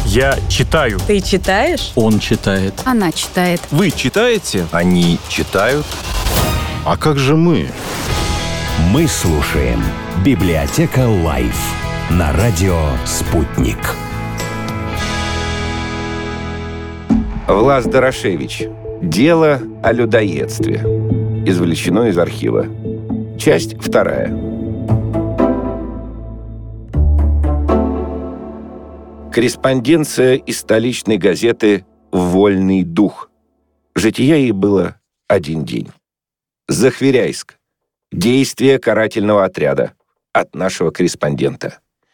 Я читаю. Ты читаешь? Он читает. Она читает. Вы читаете? Они читают. А как же мы? Мы слушаем «Библиотека Лайф» на радио «Спутник». Влас Дорошевич. Дело о людоедстве. Извлечено из архива. Часть 2. Корреспонденция из столичной газеты «Вольный дух». Жития ей было 1 день. Захверяйск. Действие карательного отряда. От нашего корреспондента.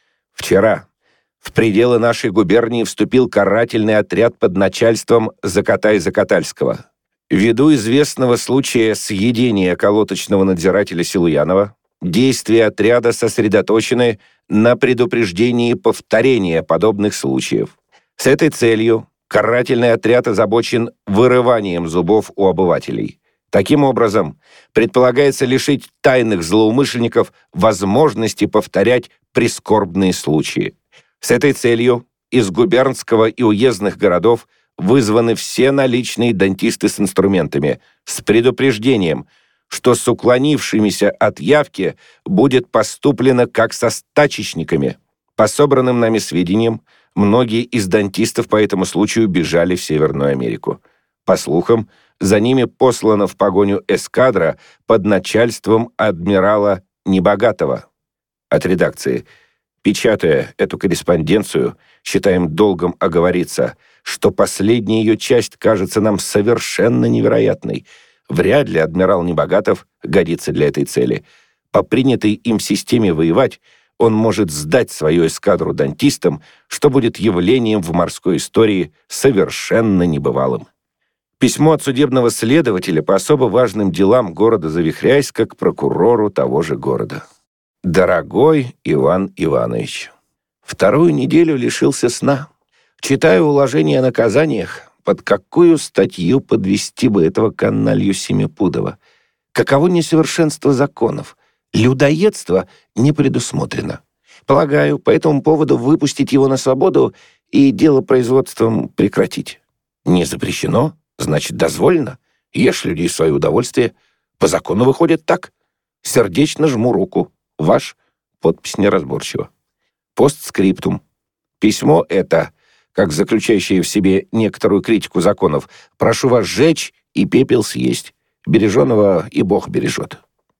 Вчера в пределы нашей губернии вступил карательный отряд под начальством Закатай-Закатальского. Ввиду известного случая съедения околоточного надзирателя Силуянова, действия отряда сосредоточены на предупреждении повторения подобных случаев. С этой целью карательный отряд озабочен вырыванием зубов у обывателей. Таким образом, предполагается лишить тайных злоумышленников возможности повторять прискорбные случаи. С этой целью из губернского и уездных городов вызваны все наличные дантисты с инструментами, с предупреждением, что с уклонившимися от явки будет поступлено как со стачечниками. По собранным нами сведениям, многие из дантистов по этому случаю бежали в Северную Америку. По слухам, за ними послана в погоню эскадра под начальством адмирала Небогатого. От редакции. Печатая эту корреспонденцию, считаем долгом оговориться, что последняя ее часть кажется нам совершенно невероятной. Вряд ли адмирал Небогатов годится для этой цели. По принятой им системе воевать он может сдать свою эскадру дантистам, что будет явлением в морской истории совершенно небывалым. Письмо от судебного следователя по особо важным делам города Завихряйска к прокурору того же города. Дорогой Иван Иванович, 2 неделю лишился сна. Читаю уложение о наказаниях, под какую статью подвести бы этого каналью Семипудова. Каково несовершенство законов. Людоедство не предусмотрено. Полагаю, по этому поводу выпустить его на свободу и дело производством прекратить. Не запрещено, значит, дозволено. Ешь, людей, в свое удовольствие. По закону выходит так. Сердечно жму руку. Ваш. Подпись неразборчива. Постскриптум. Письмо это, как заключающее в себе некоторую критику законов, прошу вас сжечь и пепел съесть. Береженого и Бог бережет.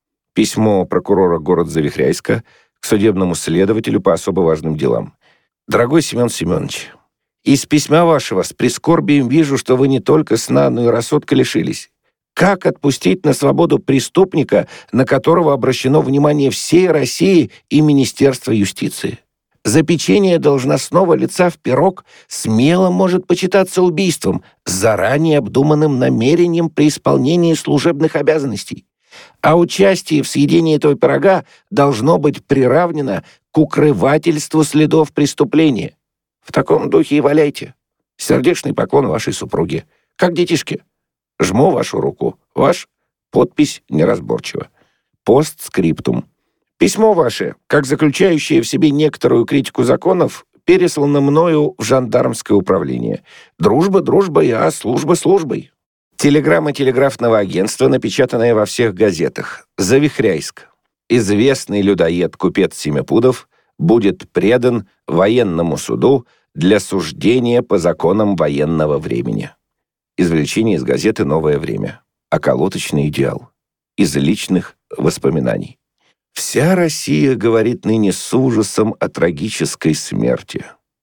Письмо прокурора города Завихряйска к судебному следователю по особо важным делам. Дорогой Семен Семенович, из письма вашего с прискорбием вижу, что вы не только сна, но и рассудка лишились. Как отпустить на свободу преступника, на которого обращено внимание всей России и Министерства юстиции? Запечение должностного лица в пирог смело может почитаться убийством с заранее обдуманным намерением при исполнении служебных обязанностей. А участие в съедении этого пирога должно быть приравнено к укрывательству следов преступления. В таком духе и валяйте. Сердечный поклон вашей супруге. Как детишки. Жму вашу руку. Ваш. Подпись неразборчива. Постскриптум. Письмо ваше, как заключающее в себе некоторую критику законов, переслано мною в жандармское управление. Дружба дружбой, а служба службой. Телеграмма телеграфного агентства, напечатанная во всех газетах. Завихряйск. Известный людоед-купец Семипудов будет предан военному суду для суждения по законам военного времени. Извлечение из газеты «Новое время». Околоточный идеал. Из личных воспоминаний. Вся Россия говорит ныне с ужасом о трагической смерти.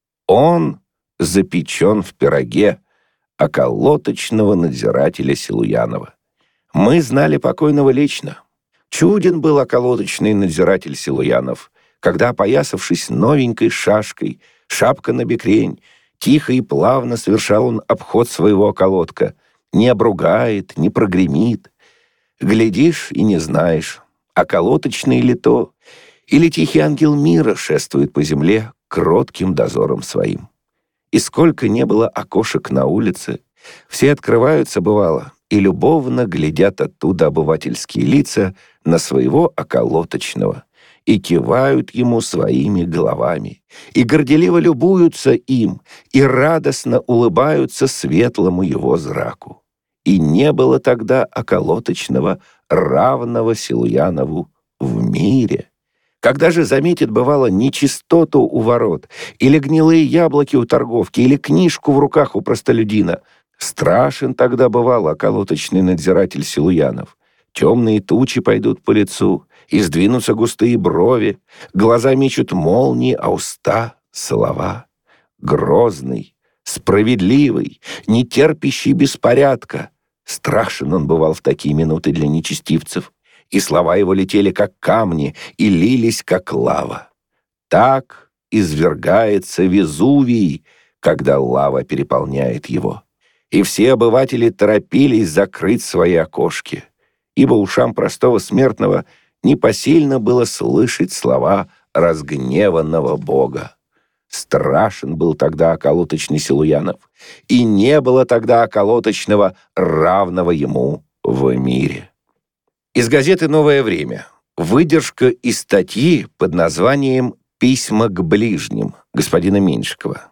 Он запечен в пироге околоточного надзирателя Силуянова. Мы знали покойного лично. Чуден был околоточный надзиратель Силуянов, когда, опоясавшись новенькой шашкой, шапка на бекрень, тихо и плавно совершал он обход своего околотка. Не обругает, не прогремит. Глядишь и не знаешь, околоточный ли то, или тихий ангел мира шествует по земле кротким дозором своим. И сколько не было окошек на улице, все открываются, бывало, и любовно глядят оттуда обывательские лица на своего околоточного, и кивают ему своими головами, и горделиво любуются им, и радостно улыбаются светлому его зраку. И не было тогда околоточного, равного Силуянову в мире. Когда же заметит, бывало, нечистоту у ворот, или гнилые яблоки у торговки, или книжку в руках у простолюдина, страшен тогда бывал околоточный надзиратель Силуянов. Темные тучи пойдут по лицу, и сдвинутся густые брови, глаза мечут молнии, а уста — слова. Грозный, справедливый, нетерпящий беспорядка. Страшен он бывал в такие минуты для нечестивцев, и слова его летели, как камни, и лились, как лава. Так извергается Везувий, когда лава переполняет его. И все обыватели торопились закрыть свои окошки, ибо ушам простого смертного непосильно было слышать слова разгневанного Бога. Страшен был тогда околоточный Силуянов, и не было тогда околоточного, равного ему в мире. Из газеты «Новое время» выдержка из статьи под названием «Письма к ближним» господина Меньшикова.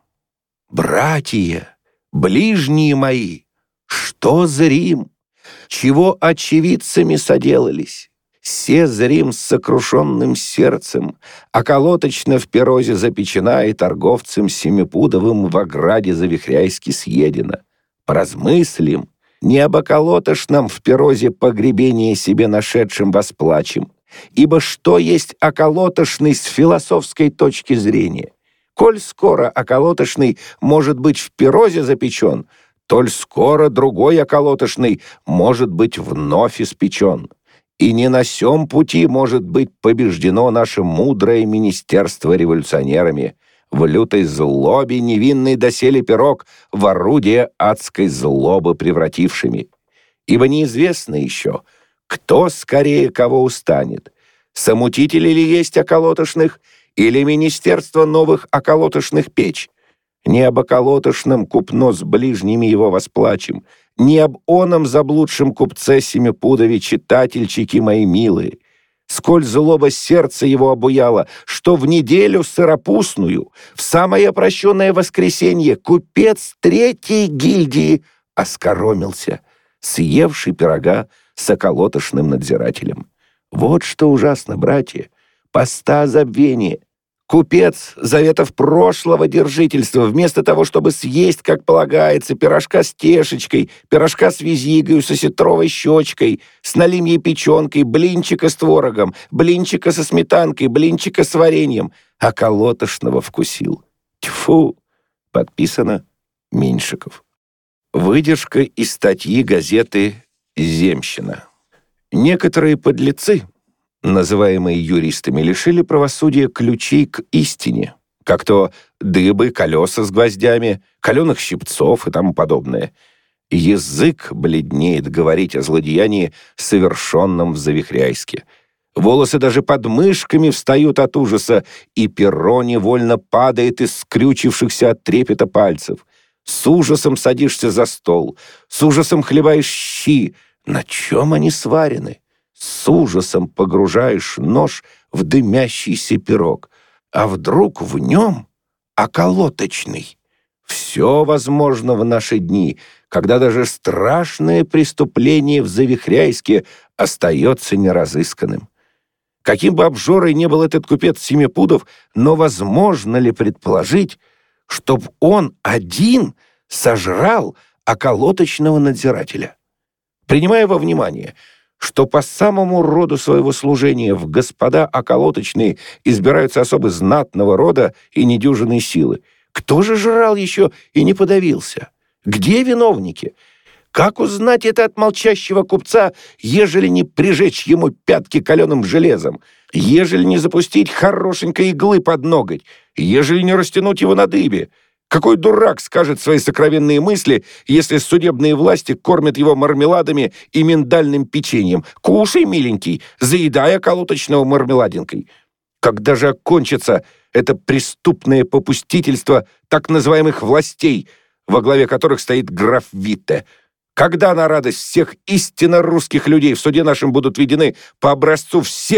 «Братья, ближние мои, что зрим? Чего очевидцами соделались? Се зрим с сокрушенным сердцем, околоточно в Перозе запечена и торговцем Семипудовым в ограде Завихряйски съедена. Поразмыслим, не об околотошном в Перозе погребение себе нашедшим восплачем, ибо что есть околотошный с философской точки зрения? Коль скоро околотошный может быть в Перозе запечен, толь скоро другой околотошный может быть вновь испечен. И не на сём пути может быть побеждено наше мудрое министерство революционерами, в лютой злобе невинный доселе пирог в орудие адской злобы превратившими. Ибо неизвестно еще, кто скорее кого устанет, самутители ли есть околотошных или министерство новых околотошных печ. Не об околотошном купно с ближними его восплачем, не об оном заблудшем купце Семипудове, читательчики мои милые. Сколь злоба сердце его обуяло, что в неделю сыропустную, в самое прощенное воскресенье, купец третьей гильдии оскоромился, съевший пирога с околотошным надзирателем. Вот что ужасно, братья, поста забвения. Купец, заветов прошлого держительства, вместо того, чтобы съесть, как полагается, пирожка с тешечкой, пирожка с визигою, с осетровой щечкой, с налимьей печенкой, блинчика с творогом, блинчика со сметанкой, блинчика с вареньем, околотошного вкусил. Тьфу! Подписано Меньшиков. Выдержка из статьи газеты «Земщина». Некоторые подлецы, называемые юристами, лишили правосудия ключей к истине, как то дыбы, колеса с гвоздями, каленых щипцов и тому подобное. Язык бледнеет говорить о злодеянии, совершенном в Завихряйске. Волосы даже под мышками встают от ужаса, и перо невольно падает из скрючившихся от трепета пальцев. С ужасом садишься за стол, с ужасом хлебаешь щи. На чем они сварены? С ужасом погружаешь нож в дымящийся пирог. А вдруг в нем околоточный? Все возможно в наши дни, когда даже страшное преступление в Завихряйске остается неразысканным. Каким бы обжорой не был этот купец Семипудов, но возможно ли предположить, чтоб он один сожрал околоточного надзирателя? Принимая во внимание, что по самому роду своего служения в господа околоточные избираются особо знатного рода и недюжинной силы, кто же жрал еще и не подавился? Где виновники? Как узнать это от молчащего купца, ежели не прижечь ему пятки каленым железом, ежели не запустить хорошенькой иглы под ноготь, ежели не растянуть его на дыбе? Какой дурак скажет свои сокровенные мысли, если судебные власти кормят его мармеладами и миндальным печеньем? Кушай, миленький, заедай околоточного мармеладинкой. Когда же окончится это преступное попустительство так называемых властей, во главе которых стоит граф Витте? Когда на радость всех истинно русских людей в суде нашем будут введены по образцу всех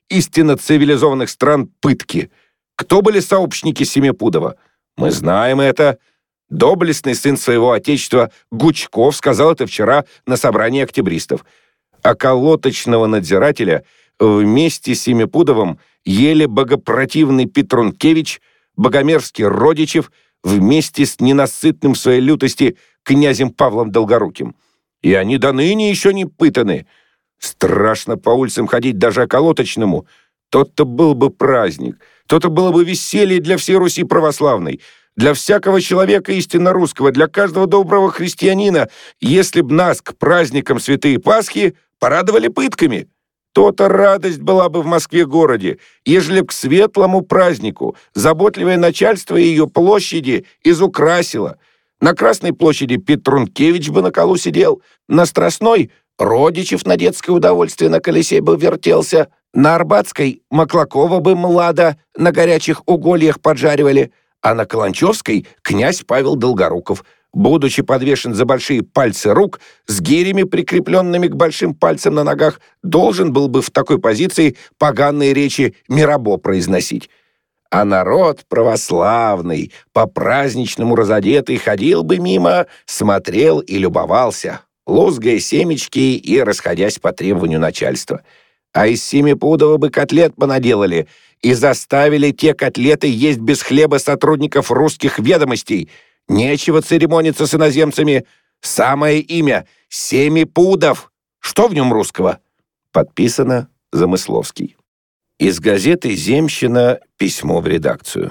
истинно цивилизованных стран пытки. Кто были сообщники Семипудова? Мы знаем это. Доблестный сын своего отечества Гучков сказал это вчера на собрании октябристов. А колоточного надзирателя вместе с Семипудовым ели богопротивный Петрункевич, богомерзкий Родичев вместе с ненасытным в своей лютости князем Павлом Долгоруким. И они до ныне еще не пытаны. Страшно по улицам ходить даже околоточному. То-то был бы праздник, то-то было бы веселье для всей Руси православной, для всякого человека истинно русского, для каждого доброго христианина, если б нас к праздникам Святые Пасхи порадовали пытками. То-то радость была бы в Москве-городе, ежели б к светлому празднику заботливое начальство ее площади изукрасило. На Красной площади Петрункевич бы на колу сидел, на Страстной Родичев на детское удовольствие на колесе бы вертелся, на Арбатской Маклакова бы млада на горячих угольях поджаривали, а на Каланчевской князь Павел Долгоруков, будучи подвешен за большие пальцы рук, с гирями, прикрепленными к большим пальцам на ногах, должен был бы в такой позиции поганые речи Мирабо произносить. А народ православный, по-праздничному разодетый, ходил бы мимо, смотрел и любовался, лузгая семечки и расходясь по требованию начальства. А из Семипудова бы котлет понаделали и заставили те котлеты есть без хлеба сотрудников русских ведомостей. Нечего церемониться с иноземцами. Самое имя — Семипудов. Что в нем русского? Подписано Замысловский. Из газеты «Земщина» письмо в редакцию.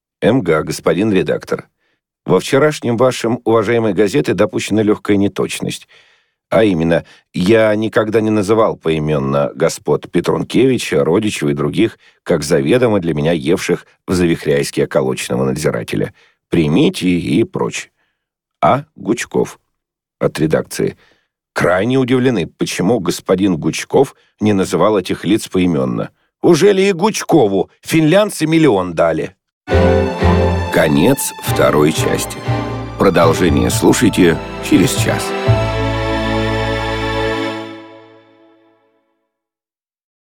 МГ, господин редактор. Во вчерашнем вашем, уважаемой газеты, допущена легкая неточность. А именно, я никогда не называл поименно господ Петрункевича, Родичева и других, как заведомо для меня евших в Завихряйске околоточного надзирателя. Примите и прочее. А. Гучков. От редакции. Крайне удивлены, почему господин Гучков не называл этих лиц поименно. Уже ли и Гучкову финлянцы миллион дали? Конец второй части. Продолжение слушайте через час.